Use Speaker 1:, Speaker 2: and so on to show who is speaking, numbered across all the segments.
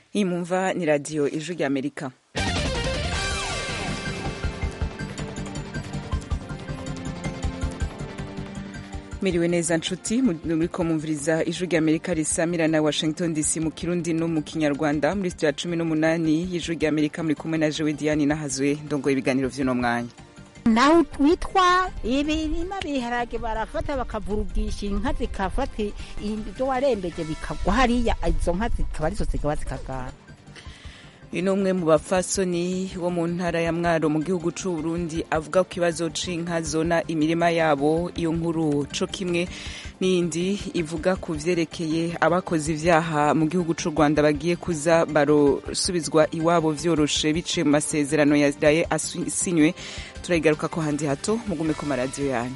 Speaker 1: Iyi mumva ni radiyo ijwi ry'Amerika. Miriwe neza nshuti muriko mumviriza ijwi ry'Amerika risamira na Washington DC mu Kirundi no mu Kinyarwanda muri studio ya 18 y'ijwi ry'Amerika muri kumwe na Jewe Diane Nahazwe ndongoye ibiganiro vy'uno mwanya.
Speaker 2: Naho twitwa ibirima biharage barafata bakavurugisha inka zikafata ibyo warembeje bikagwa hariya izo nka zikaba arizo zikaba zikagara.
Speaker 1: Ino umwe mu bafasoni wo mu ntara ya Mwaro mu gihugu c'u Burundi avuga ku kibazo c'inka zona imirima yabo. Iyo nkuru co kimwe n'indi ivuga ku vyerekeye abakoze ivyaha mu gihugu c'u Rwanda bagiye kuza barosubizwa iwabo vyoroshe biciye mu masezerano yaje asinywe. Turayigaruka ko handi hato mugume ku maradiyo yanyu.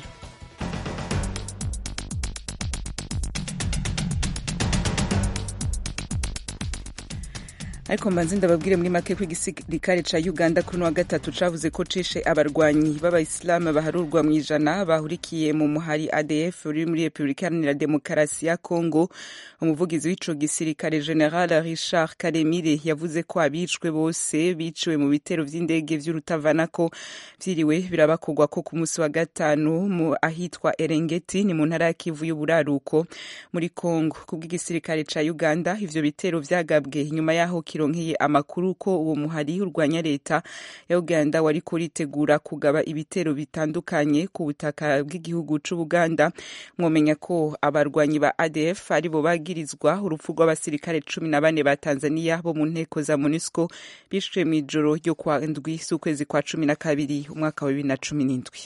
Speaker 1: Ariko mbanze ndababwire muri make ko igisirikare ca Uganda kuri wa gatatu cavuze ko cishe abarwanyi b'abayisilamu baharurwa mw'ijana bahurikiye mu muhari ADF uri muri Republika Iharanira Demokarasi ya Congo. Umuvugizi w'ico gisirikare General Richard Karemire yavuze ko abicwe bose biciwe mu bitero vy'indege vy'urutavanako vyiriwe birabakogwa ko ku musi wa gatanu mu ahitwa Erengeti ni mu ntara ya Kivu y'uburaruko muri Congo. Kubw'igisirikare ca Uganda ivyo bitero vyagabwe nyuma yaho kironkeye amakuru ko uwo muhari urwanya leta ya Uganda wari kuritegura kugaba ibitero bitandukanye ku butaka bw'igihugu c'u Buganda. Mwomenya ko abarwanyi ba ADF aribo bagirizwa urupfu rw'abasirikare 14 ba Tanzania bo mu nteko za MONUSCO bishwe mw'ijoro ryo kwa ndwi z'ukwezi kwa 12 umwaka wa 2017.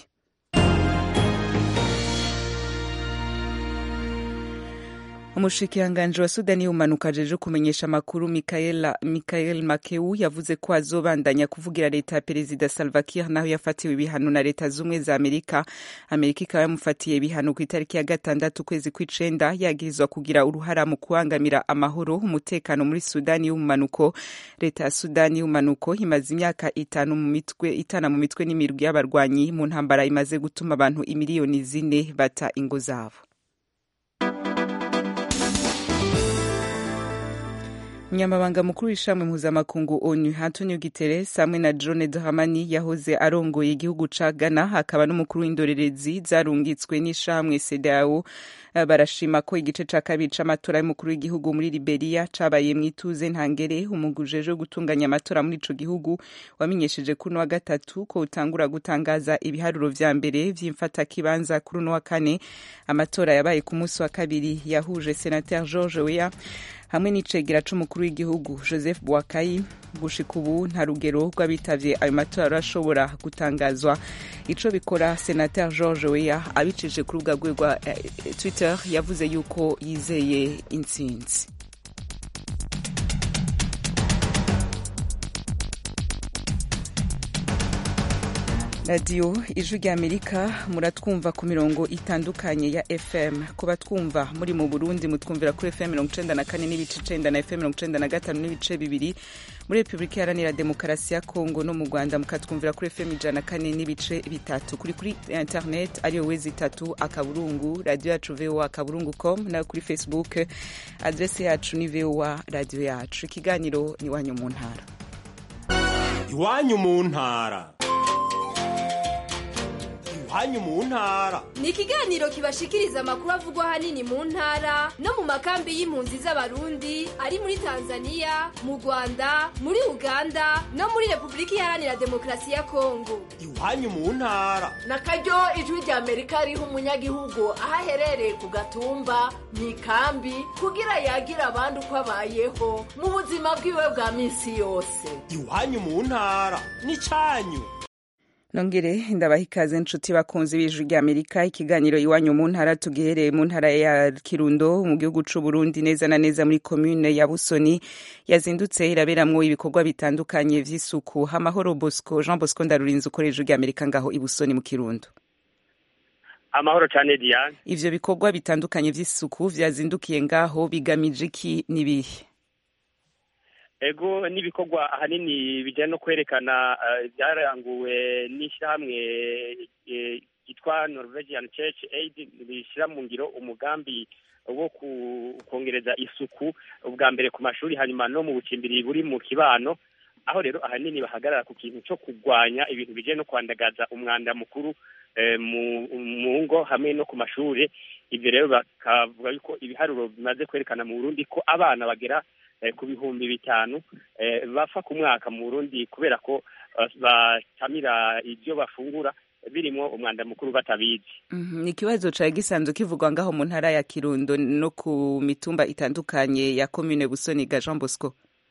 Speaker 1: Umushikiranganji wa Sudani y'umanuka ajeje kumenyesha amakuru Michael Makeu yavuze ko azobandanya kuvugira leta ya Perezida Salva Kiir naho yafatiwe ibihano na leta z'umwe za Amerika. Amerika ikaba yamufatiye ibihano ku itariki ya 6 ukwezi kw'icenda yagirizwa kugira uruhara mu kubangamira amahoro umutekano muri Sudani y'umanuko. Leta ya Sudani y'umanuko imaze imyaka itana mu mitwe n'imirwi y'abarwanyi mu ntambara imaze gutuma abantu imiliyoni 4 bata ingo zabo. Umunyamabanga mukuru w'ishamwe mpuzamakungu ONU Antonio Guterres hamwe na John Dramani yahoze arongoye igihugu ca Ghana hakaba n'umukuru w'indorerezi zarungitswe n'ishamwe CEDEAO barashima ko igice ca kabiri c'amatora y'umukuru w'igihugu muri Liberia cabaye mw'ituze ntangere. Umugujeje gutunganya amatora muri ico gihugu wamenyesheje kuno wa gatatu ko utangura gutangaza ibiharuro vya mbere vy'imfata kibanza kuri no wa kane. Amatora yabaye ku munsi wa kabiri yahuje Senateur George Weah hamwe n'icegera c'umukuru w'igihugu Joseph Boakai. Gushika ubu nta rugero rw'abitavye ayo matora ashobora gutangazwa. Ico bikora Senateur George Weah abicije ku rubuga rwe rwa Twitter yavuze yuko yizeye intsinzi. Radio ijwi ry'Amerika muratwumva ku mirongo itandukanye ya FM. Kuba twumva muri mu Burundi mutwumvira kuri FM 94 n'ibice 9 na FM 95 n'ibice 2. Muri Republika Iharanira Demokarasi ya Congo no mu Rwanda mukatwumvira kuri FM 104 n'ibice 3. Kuri internet ariyo wezi 3 akaburungu radio yacu voa.com na kuri Facebook adresse yacu ni voa radio yacu. Ikiganiro ni wanyu mu ntara.
Speaker 3: Iwanyu mu ntara. Iwanyu mu ntara
Speaker 4: ni ikiganiro kibashikiriza amakuru avugwa hanini mu ntara no mu makambi y'impunzi z'abarundi ari muri Tanzania, mu Rwanda, muri Uganda no muri Republika Iharanira Demokarasi ya Congo.
Speaker 3: Iwanyu mu ntara
Speaker 5: nakaryo ijwi ry'Amerika riha umunyagihugu ahaherereye ku gatumba mw'ikambi kugira yagira abandi uko abayeho mu buzima bwiwe bwa minsi yose.
Speaker 3: Iwanyu mu ntara ni canyu.
Speaker 1: Nongere ndabaha ikaze nshuti bakunzi b'ijwi ry'Amerika. Ikiganiro iwanyu mu ntara tugihereye mu ntara ya Kirundo mu gihugu c'u Burundi neza na neza muri commune ya Busoni yazindutse iraberamwo ibikorwa bitandukanye vy'isuku. Amahoro Bosco Jean Bosco Ndarurinze ukorera ijwi ry'Amerika ngaho i Busoni mu Kirundo.
Speaker 6: Amahoro cyane Diane.
Speaker 1: Ivyo bikorwa bitandukanye vy'isuku vyazindukiye ngaho bigamije iki nibihe?
Speaker 6: Ego n'ibikorwa ahanini bijyanye no kwerekana byaranguwe n'ishyirahamwe yitwa Norwegian Church Aid bishyira mu ngiro umugambi wo kongereza isuku ubwa mbere ku mashuri hanyuma no mu bucimbiri buri mu kibano, aho rero ahanini bahagarara ku kintu cyo kurwanya ibintu bije no kwandagaza umwanda mukuru mu ngo hamwe no ku mashuri. Ibyo rero bakavuga yuko ibiharuro bimaze kwerekana mu Burundi ko abana bagera ku 5,000 bapfa ku mwaka mu Burundi kubera ko batamira ibyo bafungura birimo umwanda mukuru batabizi.
Speaker 1: Ni ikibazo cya gisanzwe kivugwa ngaho mu ntara ya Kirundo no ku mitumba itandukanye ya commune Busoniga. Jean Bosco,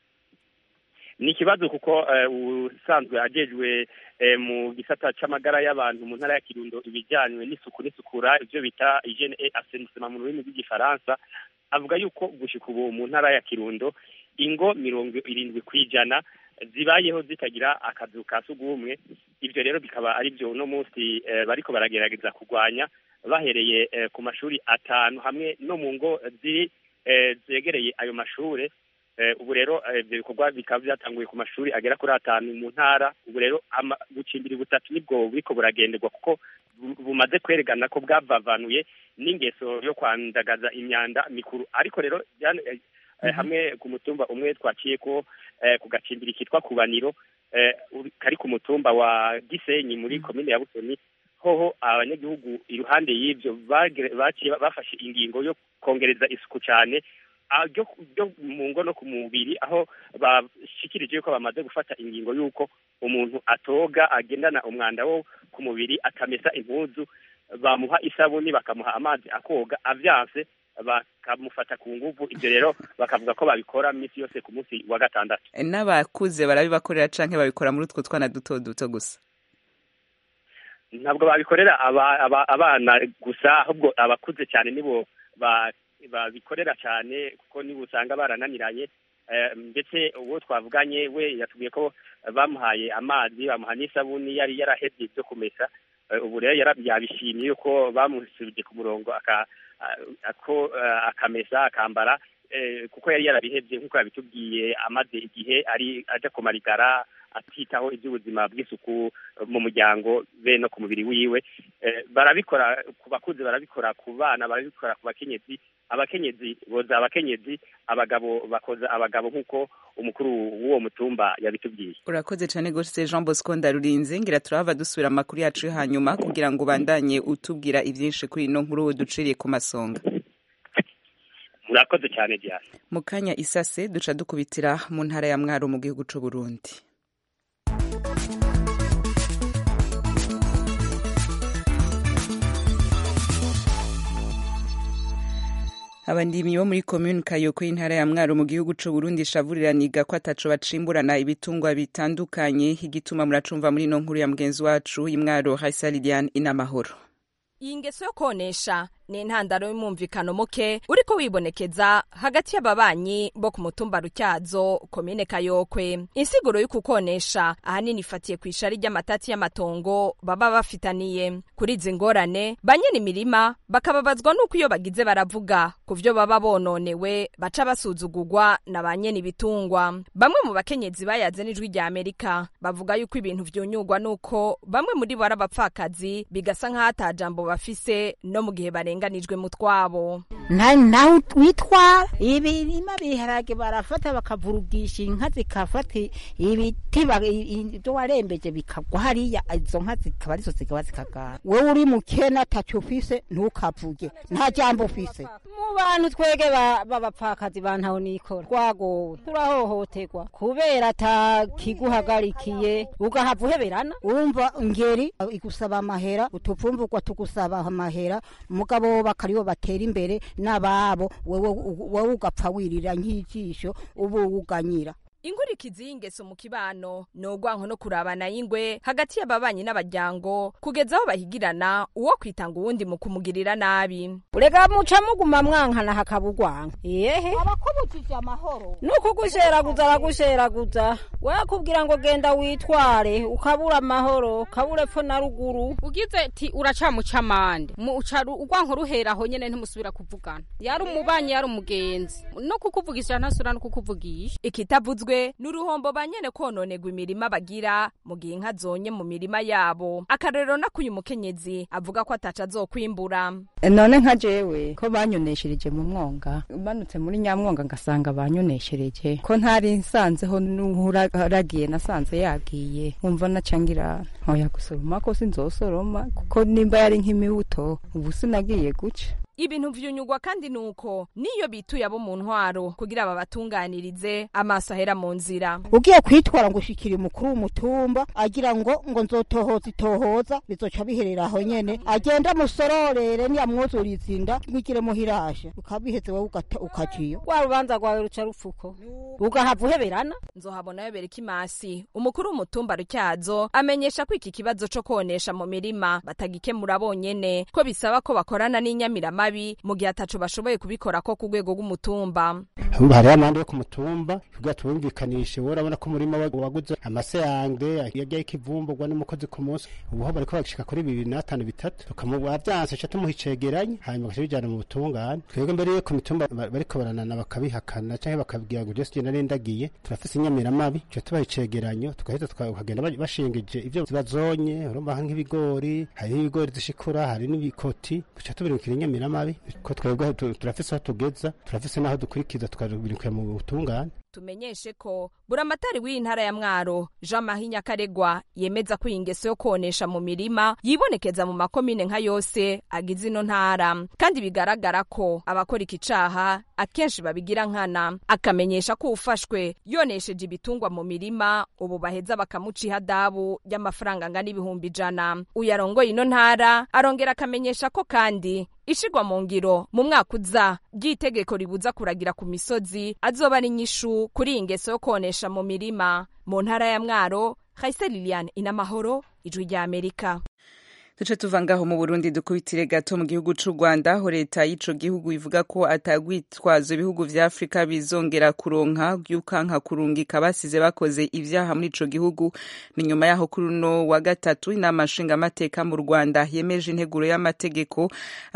Speaker 6: ni ikibazo kuko usanzwe ajejwe mu gisata c'amagara y'abantu mu ntara ya Kirundo ibijyanywe n'isuku n'isukura, ibyo bita hygiene et assainissement mu rurimi rw'igifaransa, avuga yuko gushika ubu mu ntara ya Kirundo ingo 70% zibayeho zitagira akazu ka sugumwe. Ibyo rero bikaba ari byo no munsi bariko baragerageza kurwanya bahereye ku mashuri 5 hamwe no mu ngo zegereye ayo mashure. Ubu rero ibyo bikorwa bikaba byatanguye ku mashuri agera kuri 5 mu ntara. Ubu rero gucimbira butatu nibwo buriko buragenderwa kuko bumaze kwerekana ko bwavavanuye n'ingeso yo kwandagaza imyanda mikuru. Ariko rero hamwe ku mutumba umwe twaciye ko ku gacimbiri kitwa Kubaniro kari ku mutumba wa Gisenyi muri komine ya Busoni, hoho abanyagihugu iruhande y'ibyo bafashe ingingo yo kongereza isuku cyane byo mu ngo no ku mubiri, aho bashikirije ko bamaze gufata ingingo y'uko umuntu atoga agendana umwanda wo ku mubiri akamesa impuzu, bamuha isabuni bakamuha amazi akoga, avyanse bakamufata ku nguvu. Ibyo rero bakavuga ko babikora misi yose ku munsi wa gatandatu.
Speaker 1: N'abakuze barabibakorera canke babikora muri utwo twana duto gusa?
Speaker 6: Ntabwo babikorera abana gusa, ahubwo abakuze cyane nibo babikorera cyane kuko nibo usanga barananiranye. Ndetse uwo twavuganye we yatubwiye ko bamuhaye amazi, bamuha n'isabuni yari yarahebye byo kumesa. Ubu rero yabishimiye yuko bamusubije ku murongo akamesa akambara, kuko yari yarabihebye nk'uko yabitubwiye amaze igihe aja kumarigara atitaho iby'ubuzima bw'isuku mu muryango be no ku mubiri wiwe. Barabikora ku bakuze, barabikora ku bana, barabikora ku bakenyezi. Abakenyezi boza abakenyezi, abagabo bakoza abagabo nk'uko umukuru w'uwo mutumba yabitubwiye. Urakoze
Speaker 1: cyane gose Jean Bosco Ndarurinze. Ngira turava dusubira amakuru yacu hanyuma kugira ngo bandanye utubwira ivyinshi kuri ino nkuru duciriye ku masonga.
Speaker 6: Murakoze cyane Diane.
Speaker 1: Mu kanya isase duca dukubitira mu ntara ya Mwaro mu gihugu c'u Burundi. Abandimyi bo muri commune Kayoko y'intara ya Mwaro mu gihugu c'u Burundi shavuriraniga ko ataco bacimburana ibitungwa bitandukanye, igituma muracumva muri no nkuru ya mugenzi wacu y'Imwaro Haisa Liliane Inamahoro.
Speaker 7: Iyi ngeso yo konesha ni intandaro y'umumvikano muke uriko wibonekeza hagati y'ababanyi bo ku mutumba Rutyazo komine Kayokwe. Insiguro y'uko konesha ahanini ifatiye ku ishari ry'amatati y'amatongo baba bafitaniye. Kuri izi ngorane banyene imirima bakababazwa n'uko iyo bagize baravuga ku vyo baba bononewe baca basuzugurwa na banyene ibitungwa. Bamwe mu bakenyezi bayaze n'ijwi rya Amerika bavuga yuko ibintu vyunyurwa nuko bamwe muri bo arabapfakazi bigasa nk'ahatajambo bafise no mu gihe barenganijwe mu twabo.
Speaker 2: nawe witwara ibirima biharage barafata bakavurugisha inka zikafata ibiti ibyo warembeje bikagwa hariya, izo nka zikaba arizo zikaba zikagara. Wewe uri mukena ataco ufise ntukavuge, nta jambo ufise. Mu bantu twege babapfakazi bantaho nikora twagowe turahohoterwa kubera atakiguhagarikiye, ugahava uheberana. Urumva ngeri igusaba amahera, utuvumvugwa tugusaba amahera, mugabo bakaribo batera imbere n'ababo, wewe ugapfa wirira nk'ijisho ubu uganyira.
Speaker 7: Inkurikizi y'ingeso mu kibano nogwanko no kurabana y'ingwe hagati y'ababanyi n'abajyango kugeza aho bahigirana uwo kwitanga uwundi mu kumugirira nabi.
Speaker 2: Urega muca muguma mwankana hakabugwanka.
Speaker 8: abakubujije amahoro
Speaker 2: nuko gusheraguza aragusheraguza, wakubwira ngo genda witware ukabura amahoro, kabure pfo na ruguru.
Speaker 8: ugize ati uracamuca amande mu ucaru ugwanko ruhera aho nyene ntimusubira kuvugana. Yari umubanyi yari umugenzi no kukuvugisha ntasura no kukuvugisha.
Speaker 7: Ikitavuzwe bwose n'uruhombo banyene kononegwa imirima bagira mu gihe inka zonye mu mirima yabo. Akarero nakuyu mukenyezi avuga ko ataca azokwimbura.
Speaker 2: None nka jewe ko banyoneshereje mu mwonga, manutse muri Nyamwonga ngasanga banyoneshereje ko ntari nsanzeho n'uhuragiye nasanze yagiye, umva nacangira hoya gusoroma ko sinzosoroma kuko nimba yari nk'imibuto ubu sinagiye guca.
Speaker 7: Ibintu vyunyugwa kandi nuko niyo bituye abo mu ntwaro kugira babatunganirize amaso ahera mu nzira.
Speaker 2: Ugiye kwitwara ngo ushikire mukuru w'umutumba agira ngo nzotohoza bizoca biherera aho nyene agenda musororere niyamwuzuriza inda mwigire muhirashe ukabiheze wowe ukaciyo wa rubanza rwawe ruca rupfuko ugahava uheberana.
Speaker 7: Nzohabonayo Berikimasi umukuru w'umutumba Rutyazo amenyesha ko iki kibazo co konesha mu mirima batagikemura bonyene ko bisaba ko bakorana n'inyamirama mu gihe ataco bashoboye kubikora ko ku rwego rw'umutumba.
Speaker 9: Hari amande yo ku mutumba kugira tubumvikanishe urabona ko umurima waguze amaseyange yagiye ikivumburwa n'umukozi ku munsi ubu ho bariko bagishika kuri 253 tukamuba byanse cyo tumuhicegeranye hanyuma bakabijana mu butungane. Twebwe mbere yo ku mitumba bariko baranana bakabihakana cyangwa bakabwira ngo just genda nendagiye turafise inyamiramabi cyo tubahicegeranyo tukahita tukagenda bashingije ivyo bazonye urumva nk'ibigori hari ibigori zishikura hari n'ibikoti tuca tubirukira inyamiramabi ko twebwe turafise aho tugeza turafise naho dukurikiza tukabirukira mu butungane.
Speaker 7: Tumenyeshe ko buramatari w'intara ya Mwaro Jean Marie Nyakaregwa yemeza ko ingeso yo konesha mu mirima yibonekeza mu makomine nka yose agize ino ntara kandi bigaragara ko abakora ikicaha akenshi babigira nkana. Akamenyesha ko ufashwe yonesheje ibitungwa mu mirima ubu baheza bakamuca ihadabu y'amafaranga angana 100,000. Uyarongoye ino ntara arongera akamenyesha ko kandi ishigwa mu ngiro mu mwaka uza ry'itegeko ribuza kuragira ku misozi azoba ari nyishu kuri ingeso yo konesha mu mirima. Mu ntara ya Mwaro, Khaisa Liliane Inamahoro, Ijwi rya Amerika.
Speaker 1: Tuce tuvangaho mu Burundi dukubitire gato mu gihugu c'u Rwanda aho leta y'ico gihugu ivuga ko atagwitwazo ibihugu vya Afrika bizongera kuronka yukanka kurungika basize bakoze ivyaha muri ico gihugu. Ni nyuma yaho kuri no wa gatatu inama nshingamateka mu Rwanda yemeje integuro y'amategeko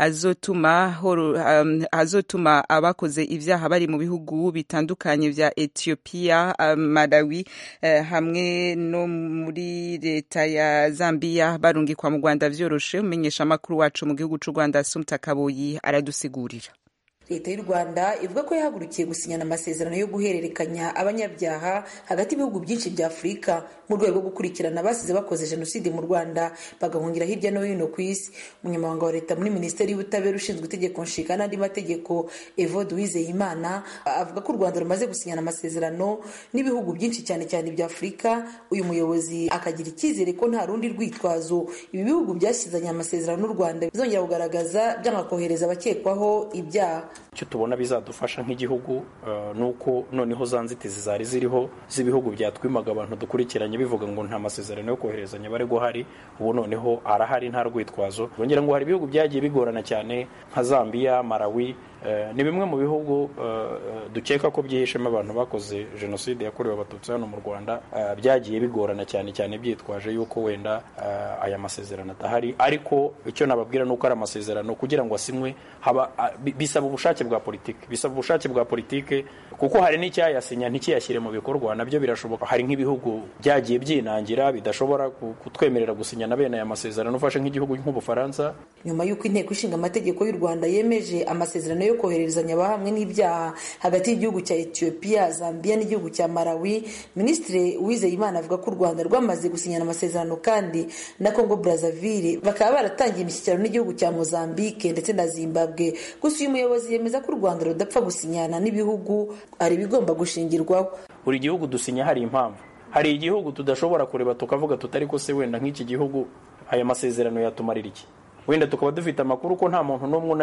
Speaker 1: azotuma abakoze ivyaha bari mu bihugu bitandukanye vya Ethiopia, Malawi hamwe no muri leta ya Zambia barungikwa mu Rwanda vyoroshe. Umenyesha makuru wacu mu gihugu c'u Rwanda Sumta Kaboyi aradusigurira.
Speaker 10: Leta y'u Rwanda ivuga ko yahagurukiye gusinyana amasezerano yo guhererekanya abanyabyaha hagati y'ibihugu byinshi bya Afurika mu rwego rwo gukurikirana abasize bakoze jenoside mu Rwanda bagahungira hirya no hino ku isi. Umunyamabanga wa leta muri Minisiteri y'Ubutabera ushinzwe itegeko nshinga n'andi mategeko Evode Uwizeyimana avuga ko u Rwanda rumaze gusinyana amasezerano n'ibihugu byinshi cyane cyane bya Afurika. Uyu muyobozi akagira icyizere ko nta rundi rwitwazo ibi bihugu byashyizanye amasezerano n'u Rwanda bizongera kugaragaza byanga kohereza abakekwaho ibyaha.
Speaker 11: Icyo tubona bizadufasha nk'igihugu nuko noneho za nzitizi zari ziriho z'ibihugu byatwimaga abantu dukurikiranye bivuga ngo nta masezerano yo koherezanya bare guhari, ubu noneho arahari nta rwitwazo. Bongera ngo hari ibihugu byagiye bigorana cyane nka Zambia, Malawi, ni bimwe mu bihugu dukeka ko byihishemo abantu bakoze jenoside yakorewe abatutsi hano mu Rwanda, byagiye bigorana cyane cyane byitwaje yuko wenda aya masezerano atahari. Ariko icyo nababwira nuko ari amasezerano kugira ngo asinywe bisaba ubushake bwa politike kuko hari n'icyayasinya ntikiyashyire mu bikorwa nabyo birashoboka. Hari nk'ibihugu byagiye byinangira bidashobora kutwemerera gusinya na bene aya masezerano, ufashe nk'igihugu nk'Ubufaransa.
Speaker 10: Nyuma y'uko inteko ishinga amategeko y'u Rwanda yemeje amasezerano yo koherezanya abahamwe n'ibyaha hagati y'igihugu cya Ethiopia, Zambia n'igihugu cya Malawi, Minisitiri Uwizeyimana avuga ko u Rwanda rwamaze gusinyana amasezerano kandi na Congo Brazzaville, bakaba baratangiye imishyikirano n'igihugu cya Mozambique ndetse na Zimbabwe. Gusa uyu muyobozi yemeza ko u Rwanda rudapfa gusinyana n'ibihugu ari bigomba gushingirwaho.
Speaker 11: Buri gihugu dusinya hari impamvu. Hari igihugu tudashobora kureba tukavuga tutari ko se wenda nk'iki gihugu aya masezerano yatumarira iki, wenda tukaba dufite amakuru ko nta muntu n'umwe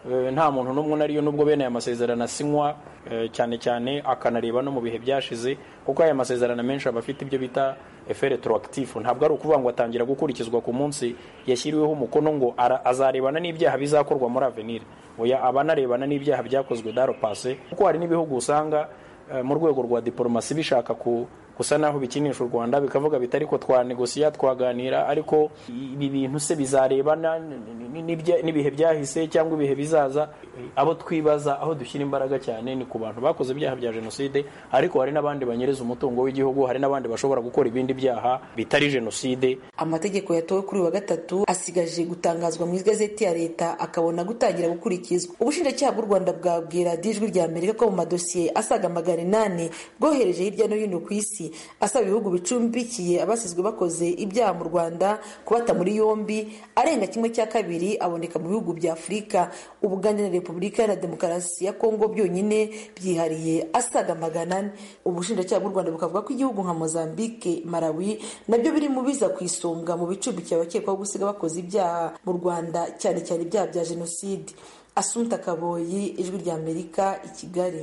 Speaker 11: unariyo nubwo bene aya masezerano asinywa cyane cyane akanareba no mu bihe byashize, kuko aya masezerano menshi aba afite ibyo bita effet retroactif. Ntabwo ari ukuvuga ngo atangira gukurikizwa ku munsi yashyiriweho umukono ngo azarebana n'ibyaha bizakorwa muri avenir. Oya, abanarebana n'ibyaha byakozwe daro passé, kuko hari n'ibihugu usanga mu rwego rwa diplomasi bishaka gusa naho bikinisha u Rwanda bikavuga bitari ko twanegosiya twaganira, ariko ibi bintu se bizarebana n'ibihe byahise cyangwa ibihe bizaza. Abo twibaza aho dushyira imbaraga cyane ni ku bantu bakoze ibyaha bya jenoside, ariko hari n'abandi banyereza umutungo w'igihugu, hari n'abandi bashobora gukora ibindi byaha bitari jenoside.
Speaker 10: Amategeko yatowe kuri wa gatatu asigaje gutangazwa mu igazeti ya leta akabona gutangira gukurikizwa. Ubushinjacyaha bw'u Rwanda bwabwira Ijwi rya Amerika ko mu madosiye asaga 800 bwohereje hirya no hino ku isi asaba ibihugu bicumbikiye abasizwe bakoze ibyaha mu Rwanda kubata muri yombi, arenga 1/2 aboneka mu bihugu bya Afurika, Ubugande na Repubulika ya Demokarasi ya Kongo byonyine byihariye asaga 400. Ubushinjacyaha bw'u Rwanda bukavuga ko igihugu nka Mozambique, Malawi nabyo biri mu biza ku isonga mu bicumbikiye abakekwaho gusiga bakoze ibyaha mu Rwanda, cyane cyane ibyaha bya jenoside. Asumta Kaboyi, Ijwi rya Amerika, i Kigali.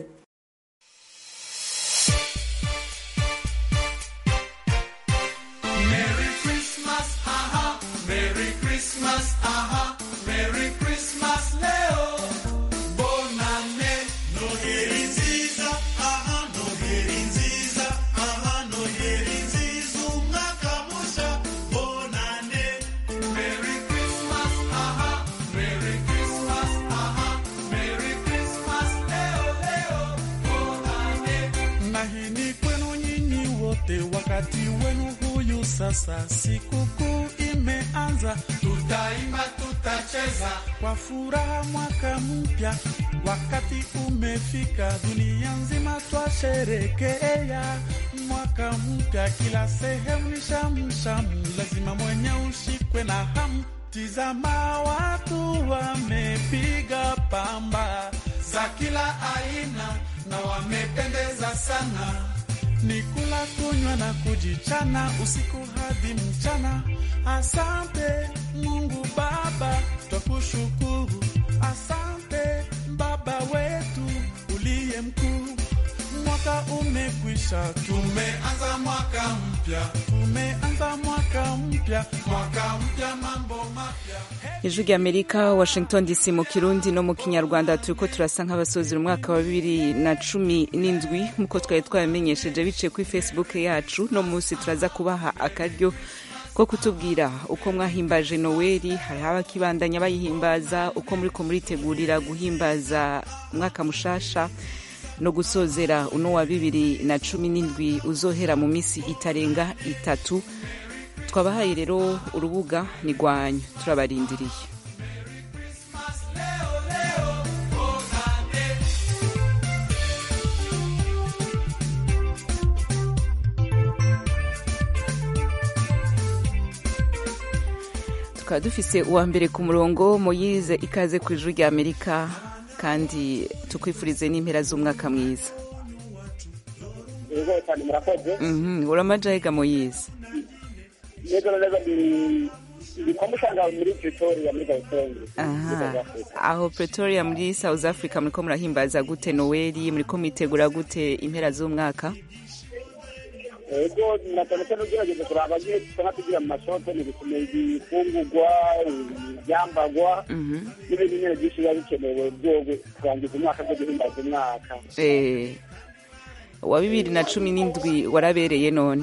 Speaker 12: Merry Christmas, aha, Merry Christmas, aha, Merry Christmas, Leo. Bonane, Noheri nziza, aha, Noheri nziza, aha, Noheri nziza, umwaka musha, bonane. Merry Christmas, aha, Merry Christmas, aha, Merry Christmas, Leo, Leo, bonane. Na hii ni kwenu nyinyi wote, wakati wenu huyu sasa, sikukuu imeanza, tutaimba tutacheza kwa furaha, mwaka mpya wakati umefika, dunia nzima twasherekea mwaka mpya, kila sehemu ni shamu, lazima mwenye ushikwe na hamu. Tizama watu wamepiga pamba za kila aina na wamependeza sana, ni kula kunywa na kujichana usiku hadi mchana. Asante Mungu Baba, twakushukuru. Asante Baba wetu uliye mkuu, mwaka umekwisha, tumeanza mwaka mpya, tumeanza mwaka mpya, mwaka mpya, mambo mapya.
Speaker 1: Ijwi rya Amerika, Washington DC, mu Kirundi no mu Kinyarwanda. Turiko turasa nk'abasozera umwaka wa 2017 nkuko twari twamenyesheje biciye kuri Facebook yacu. No munsi turaza kubaha akaryo ko kutubwira uko mwahimbaje Noeli, hari abakibandanya bayihimbaza, uko muriko muritegurira guhimbaza umwaka mushasha no gusozera uno wa 2017 uzohera mu misi itarenga 3. Twabahaye rero urubuga ni rwanyu, turabarindiriye. Tukaba dufise uwa mbere ku murongo, Moyize, ikaze ku Ijwi rya Amerika, kandi tukwifurize n'impera z'umwaka mwiza.
Speaker 6: Yego cyane, murakoze.
Speaker 1: Uramajahiga Moyize?
Speaker 6: Yego neza, ndi komushanga muri Pretoria muri Gauteng.
Speaker 1: Aho Pretoria muri South Africa muriko murahimbaza gute Noeli, muriko mwitegura gute impera z'umwaka?
Speaker 6: Yego natandukanye n'ugerageza kuraba gihe tugira mu mashoto ni gukomeza ifungurwa, ibyambagwa n'ibindi nyine byinshi biba bikenewe byo kurangiza umwaka byo guhimbaza umwaka.
Speaker 1: Wa 2017 warabereye none?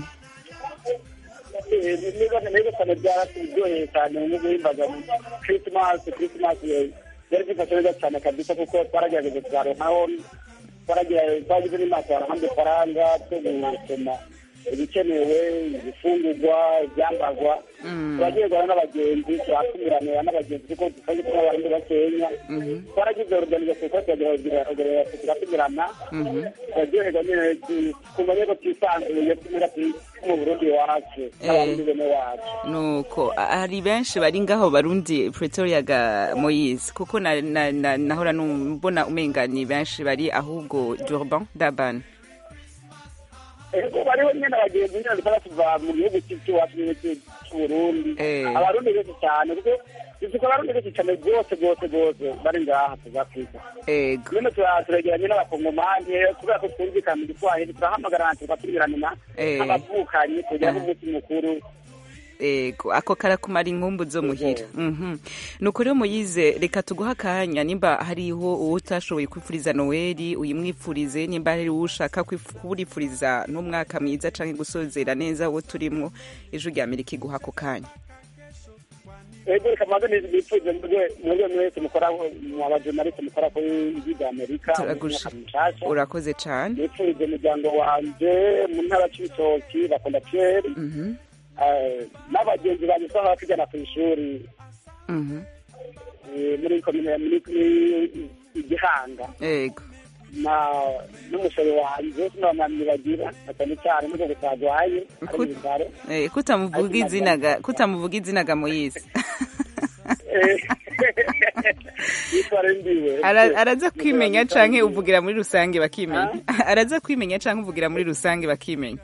Speaker 6: Neza cyane, byaratugoye cyane mu guhimbaza Christmas yari bifashe neza cyane kabisa, kuko twaragerageza kuzaronkaho, twagize n'imyaka hamwe faranga cyo gusoma ibikenewe, ibifungurwa, ibyambagwa. Turagiye guhana n'abagenzi, turatumiranira n'abagenzi kuko dusanzwe turi abarundi bakenya. Twaragize organization ko turatumirana, turaryoherwa nyine kumva yuko twisanzuye tumira mu Burundi wacu n'abarundi bene wacu.
Speaker 1: Nuko hari benshi bari ngaho Barundi Pretoria ga Moise, kuko nahora mbona umenga ni benshi bari ahubwo Durban.
Speaker 6: Ego bariho nyine abagenzi nyine batuva mu gihugu cy'iwacu cy'Uburundi. Abarundi benshi cyane, kuko dufite abarundi benshi cyane rwose bari ngaha South Africa. Nyine turegeranye n'abakongomani, kubera ko twumvikana igiswahili, turahamagarana tukatumirana n'abavukanyi kugira ngo umunsi mukuru
Speaker 1: ego ako karakumara inkumbu zo muhira. Nuko rero Moyize reka tuguha akanya nimba hariho uwo utashoboye kwifuriza Noeli uyimwifurize, nimba hari uwo ushaka kwifuriza n'umwaka mwiza canke gusozera neza wo turimwo, Ijwi rya Amerika iguha ako kanya.
Speaker 13: Ego reka maze nifurize mwebwe mwese mukora mu abajournaliste mukora ku Ijwi rya Amerika.
Speaker 1: Urakoze cane.
Speaker 13: Nifurize umuryango wanje mu ntara c'Ibitoki bakunda Pierre. N'abagenzi banje twaba tujyana ku ishuri muri komine muri Igihanga.
Speaker 1: Ego
Speaker 13: n'umusore wanje sinamani bagira cyane cyane mu gihe cyagwaye
Speaker 1: kutamuvuga izina ga Moyize. Araza kwimenya canke uvugira muri rusange bakimenya. Araza kwimenya canke uvugira muri rusange bakimenya.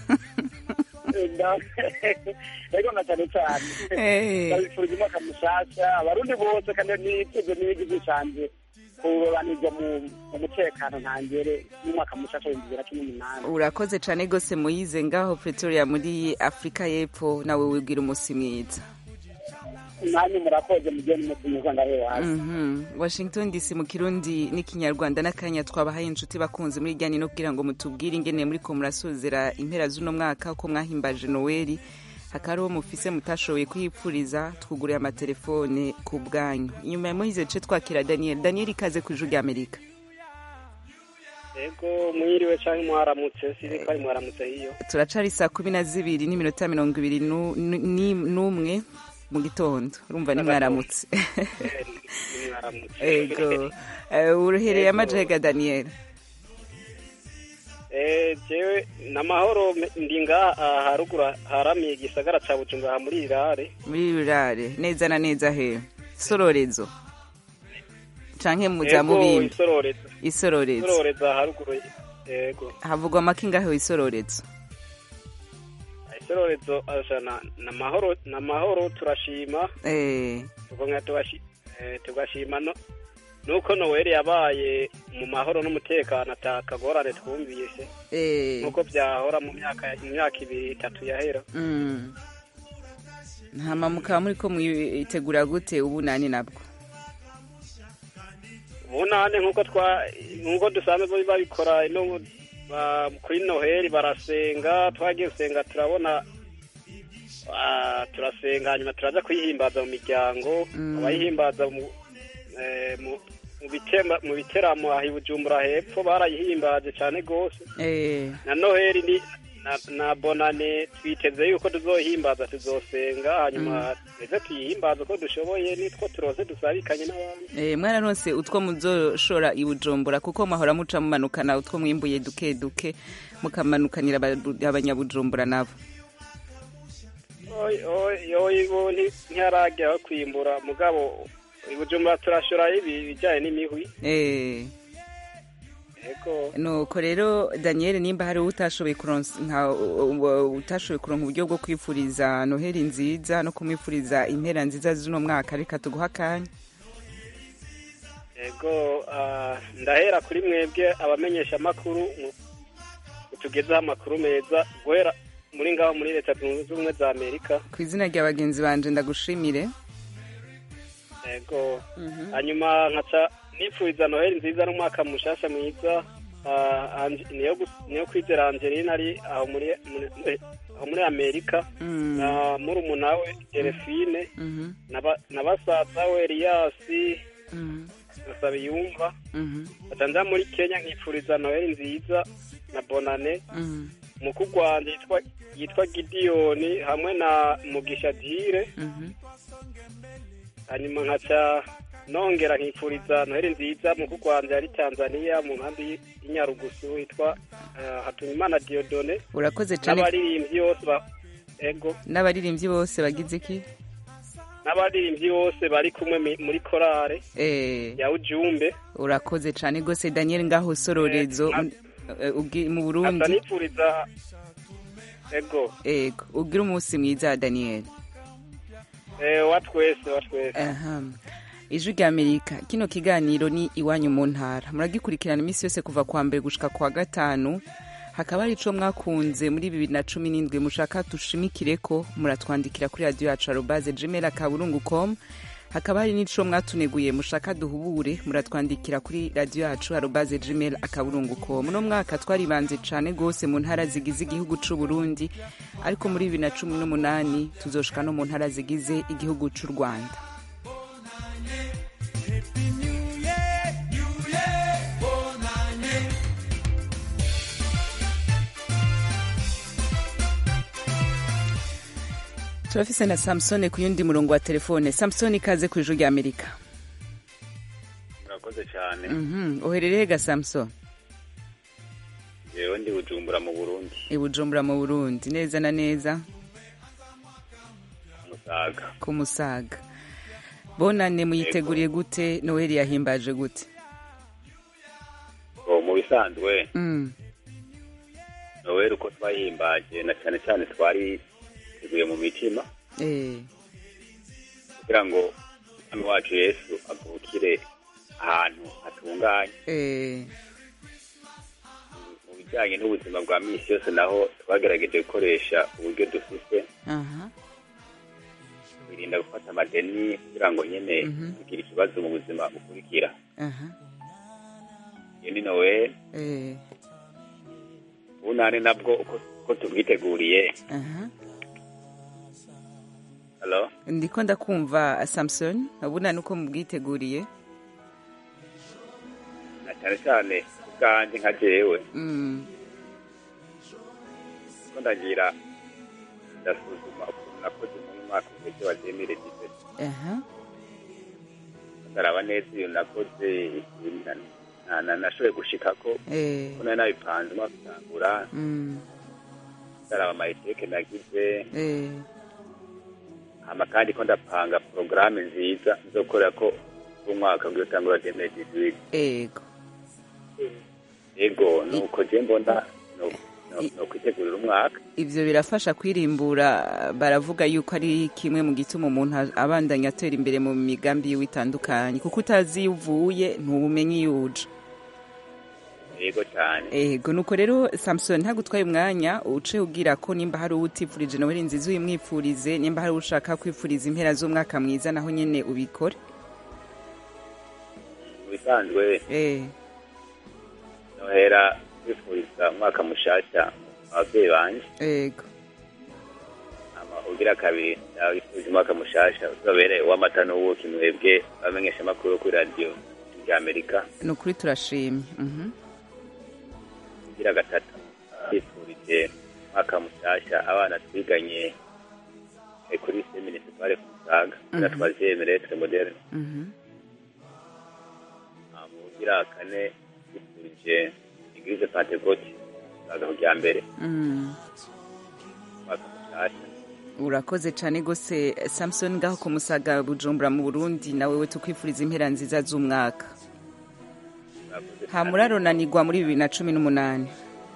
Speaker 13: Ego na cyane cyane ndabifurije umwaka mushasha abarundi bose kandi niteze n'igihugu canje kubanirwa mu mutekano ntangere n'umwaka mushasha wa 2018.
Speaker 1: Urakoze cane gose Moyize ngaho Pretoria muri Afrika y'Epfo, nawe wibwira umusi mwiza.
Speaker 13: Nanyu murakoze mugeni muti mwiza ngahe wazi.
Speaker 1: Washington DC mu Kirundi n'ikinyarwanda n'akanya twabahaye inshuti bakunze muri ryani no kugira ngo mutubwire ingene muri ko murasozera impera z'uno mwaka uko mwahimbaje Noeli. Hakaro mufise mutashoboye kwipfuriza twuguriye amatelefone ku bwanyu. Inyuma ya Moyize ce twakira Daniel ikaze ku Ijwi rya Amerika.
Speaker 14: Ego mwiriwe canke mwaramutse siri kwari mwaramutse hiyo.
Speaker 1: Turacari saa 12 n'iminota 21 mu gitondo urumva ni mwaramutse. Ego uruhereye amajega Daniel.
Speaker 14: Jewe namahoro ndinga harugura haramiye igisagara ca Bujumbura muri Irare.
Speaker 1: Muri Irare neza na neza he Sororezo canke muja mu bindi. Isororezo haruguru. Ego havugwa makinga he Isororezo.
Speaker 14: Isororezo ashana namahoro turashima. Tugonga tugashima nuko Noeli yabaye mu mahoro n'umutekano atakagorane twumvise nuko byahora mu myaka 2-3 yahera.
Speaker 1: Ntama mukaba muri ko mwitegura gute ubunani nabwo?
Speaker 14: Ubunani nkuko dusanzwe babikora ino kuri Noeli barasenga, twagiye gusenga turabona turasenga hanyuma turaza kwihimbaza mu miryango, abayihimbaza mu biteramo ahi Bujumbura hepfo barayihimbaje cyane gose. Na Noheli na bonane twiteze yuko tuzohimbaza tuzosenga hanyuma eze tuyihimbaza uko dushoboye nitwo turose dusabikanye n'abandi.
Speaker 1: Mwararonse utwo muzoshora i Bujumbura kuko mahora muca mumanukana utwo mwimbuye duke mukamanukanira abanyabujumbura nabo.
Speaker 14: Yo ntiyarage aho kwimbura mugabo Bujumbura turashora ibijyanye n'imihwi.
Speaker 1: Nuko rero Daniel nimba hari utashoboye kuronka uburyo bwo kwifuriza Noheli nziza no kumwifuriza impera nziza z'uno mwaka, reka tuguha akanya.
Speaker 14: Ego ndahera kuri mwebwe abamenyesha makuru tugezaho amakuru meza guhera muri ngaho muri Leta Zunze Ubumwe za Amerika.
Speaker 1: Ku izina rya bagenzi banje ndagushimire.
Speaker 14: Ego hanyuma nkaca nifuriza Noheli nziza n'umwaka mushasha mwiza niyo kwizera Angeline ari aho muri Amerika na murumuna we Delphine na basaza we Elias nasabe yumva atanda muri Kenya nkifuriza Noheli nziza na bonane mukuru wanje yitwa Gideon hamwe na Mugisha Dire hanyuma nkaca nongera nkifuriza Noheli nziza mu kugwanja ari Tanzania mu nkambi y'Inyarugusu witwa Hatunyimana Diodone.
Speaker 1: Urakoze cyane.
Speaker 14: N'abaririmbyi bose
Speaker 1: n'abaririmbyi bose bagize iki?
Speaker 14: N'abaririmbyi bose bari kumwe muri korale ya Ujumbe.
Speaker 1: Urakoze cyane gose Daniel ngaho Sororezo mu Burundi.
Speaker 14: Atanifuriza
Speaker 1: ugira umunsi mwiza Daniel.
Speaker 14: Watwese.
Speaker 1: Ijwi rya Amerika kino kiganiro ni iwanyu mu ntara, muragikurikirana iminsi yose kuva kwa mbere gushika kwa gatanu hakaba hari ico mwakunze muri 2017 mushaka tushimikireko muratwandikira kuri radio yacu @gmail.com. hakaba hari n'ico mwatuneguye mushaka duhubure muratwandikira kuri radio yacu @gmail.com. no mwaka twaribanze cane gose mu ntara zigize igihugu c'u Burundi, ariko muri 2018 tuzoshika no mu ntara zigize igihugu c'u Rwanda. turafise na Samson ku yundi murongo wa telefone. Samson, ikaze ku ijuru rya Amerika.
Speaker 15: Murakoze cyane.
Speaker 1: Uherereye ga Samson?
Speaker 15: Yewe ndi Bujumbura mu Burundi.
Speaker 1: Bujumbura mu Burundi, neza na neza?
Speaker 15: Musaga.
Speaker 1: Ku Musaga. Bonane muyiteguriye gute? Noheli yahimbaje gute?
Speaker 15: Mu bisanzwe. Noheli uko twahimbaje na cyane cyane twari tuguye mu mitima kugira ngo umwami wacu Yesu avukire ahantu hatunganye. Mu bijyanye n'ubuzima bwa misi yose naho twagerageje gukoresha uburyo dufite birinda gufata amadeni kugira ngo nyine tugire ikibazo mu buzima bukurikira. Iyo ni Noheli. Bunane nabwo uko tubwiteguriye. Hello?
Speaker 1: Ndiko ndakumva Samson, ubunane uko mubwiteguriye?
Speaker 15: Na cyane cyane ubwanje nka jewe. Ko ndagira ndasuzuma ukuntu nakoze mu mwaka w'ejo wa 2017. Ndaraba neza iyo nakoze nashoboye gushikako ko nari nabipanze umwaka utangura. Ndaraba amayiteke nagize. Kandi ko ndapanga porogaramu nziza nzokorera ko umwaka w'utangura 2018. Ego nuko je mbona no kwitegurira umwaka.
Speaker 1: Ivyo birafasha kwirimbura, baravuga yuko ari kimwe mu gituma umuntu abandanya atera imbere mu migambi y'itandukanye, kuko utazi uvuye ntubumenyi yuje.
Speaker 15: Ego cyane.
Speaker 1: Ego nuko rero Samson, ntagutwaye umwanya uce ugira ko nimba hari utifurije Noheli nziza uyimwipfurize, nimba hari ushaka kwipfuriza impera z'umwaka mwiza naho nyene ubikore.
Speaker 15: Bisanzwe nohera kwipfuriza umwaka mushasha abavyeyi banje.
Speaker 1: Ego.
Speaker 15: Ugira kabiri ndabifurije umwaka mushasha uzobere w'amata n'ubuki mwebwe bamenyesha amakuru kuri radio ya Amerika.
Speaker 1: Nukuri turashimye.
Speaker 15: Ugira gatatu ndifurije umwaka mushasha abana twiganye kuri municipale ku Musaga na twazemeretse moderne. Ugira kane ndifurije Eglise Pentecote Musaga kujya mbere. Umwaka mushasha.
Speaker 1: Urakoze cyane gose Samson ngaho ku Musaga Bujumbura mu Burundi, nawe we tukwifuriza impera nziza z'umwaka. Hamuraronanirwa muri 2018.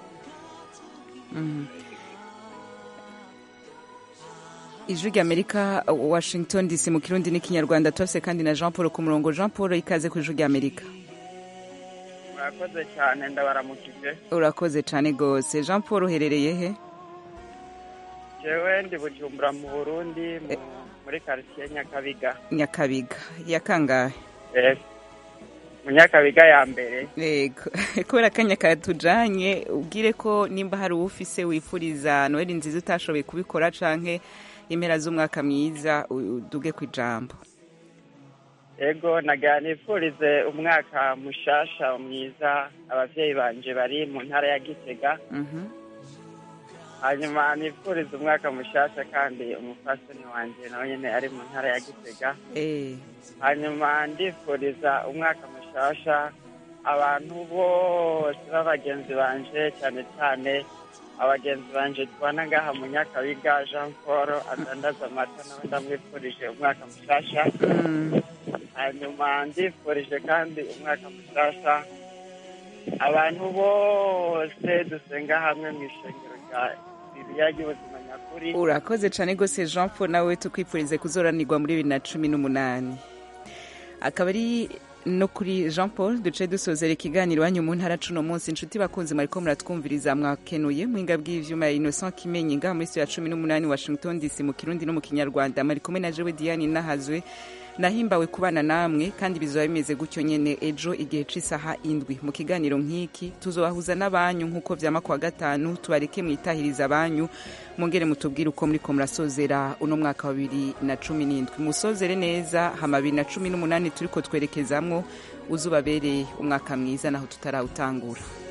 Speaker 1: Ijwi rya Amerika, Washington DC mu Kirundi n'ikinyarwanda. Twese kandi na Jean Paul ku murongo. Jean Paul, ikaze ku Ijwi rya Amerika.
Speaker 16: Urakoze cyane, ndabaramukije.
Speaker 1: Urakoze cyane gose. Jean Paul, uherereye he?
Speaker 16: Jewe ndi Bujumbura mu Burundi muri quartier Nyakabiga.
Speaker 1: Nyakabiga yakangahe?
Speaker 16: Mu Nyakabiga ya mbere.
Speaker 1: Yego. Kubera kanya katujanye ubwire ko nimba hari ufise wifuriza Noheli nziza utashoboye kubikora canke impera z'umwaka mwiza uduge ku ijambo.
Speaker 16: Ego naganifurize umwaka mushasha mwiza abavyeyi banje bari mu ntara ya Gitega. Hanyuma nifuriza umwaka mushasha kandi umufasoni wanje nawe nyene ari mu ntara ya Gitega. Hanyuma ndifuriza umwaka mushasha abantu bose b'abagenzi banje, cyane cyane abagenzi banje tubana ngaha mu Nyakabiga. Jean Paul adandaza amata nawe ndamwifurije umwaka mushasha. Hanyuma ndifurije kandi umwaka mushasha abantu bose dusenga hamwe mu ishengero rya Bibiliya y'ubuzima nyakuri.
Speaker 1: Urakoze cyane gose Jean Paul, nawe tukwifurize kuzoranirwa muri 2018. Akaba ari no kuri Jean Paul duce dusozera ikiganiro wanyu mu ntara cuno munsi inshuti bakunze mariko muratwumviriza mwakenuye muhinga bw'ivyuma ya Innocent Kimenyi nga muri ya 18 Washington DC mu Kirundi no mu Kinyarwanda mari kumwe na Jewe Diane Nahazwe nahimbawe kubana namwe kandi bizoba bimeze gutyo nyene ejo igihe c'isaha 7 mu kiganiro nk'iki tuzobahuza n'abanyu nkuko vyama kwa gatanu tubareke mwitahiriza abanyu mongere mutubwire uko muriko murasozera uno mwaka wa 2017 musozere neza hama 2018 turiko twerekezamwo uzubabereye umwaka mwiza naho tutarawutangura.